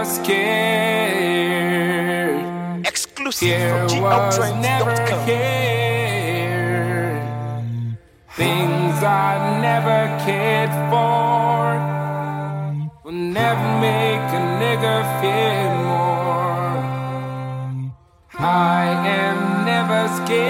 scared. Exclusive Fear from was never GOuttrains.com. here. Things I never cared for will never make a nigga feel more. I am never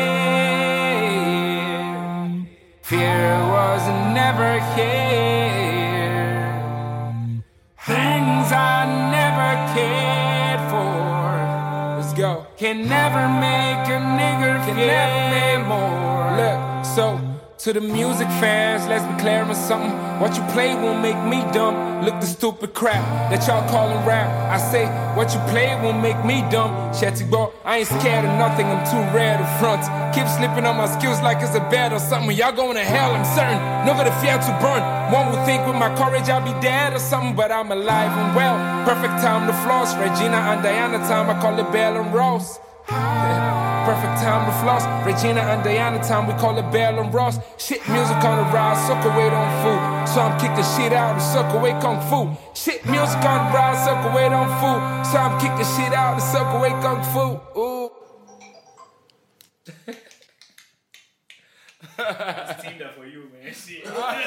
scared. Fear was never here. Things I never cared for. Let's go. Can never make a nigga feel more. Look, so to the music fans, let's be clear on something. What you play won't make me dumb. Look, the stupid crap that y'all callin' rap. I say, what you play won't make me dumb. Shetty boy, I ain't scared of nothing, I'm too rare to front. Keep slipping on my skills like it's a bed or something. Y'all going to hell, I'm certain. Never the fear to burn. One would think with my courage I'll be dead or something, but I'm alive and well. Perfect time to floss. Regina and Diana time, I call it Bell and Rose. Perfect time to floss. Regina and Diana time, we call it Bell and Ross. Shit music on the rise, suck away on food. So I'm kicking shit out and suck away kung fu. Shit music on the rise, suck away on food. So I'm kicking shit out and suck away kung fu. Ooh. It's Tinder for you, man. Shit.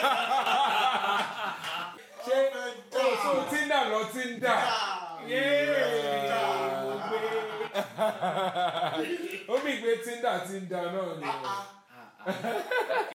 So Tinder, no Tinder. Yeah. Ó bí gbé Tinder, no.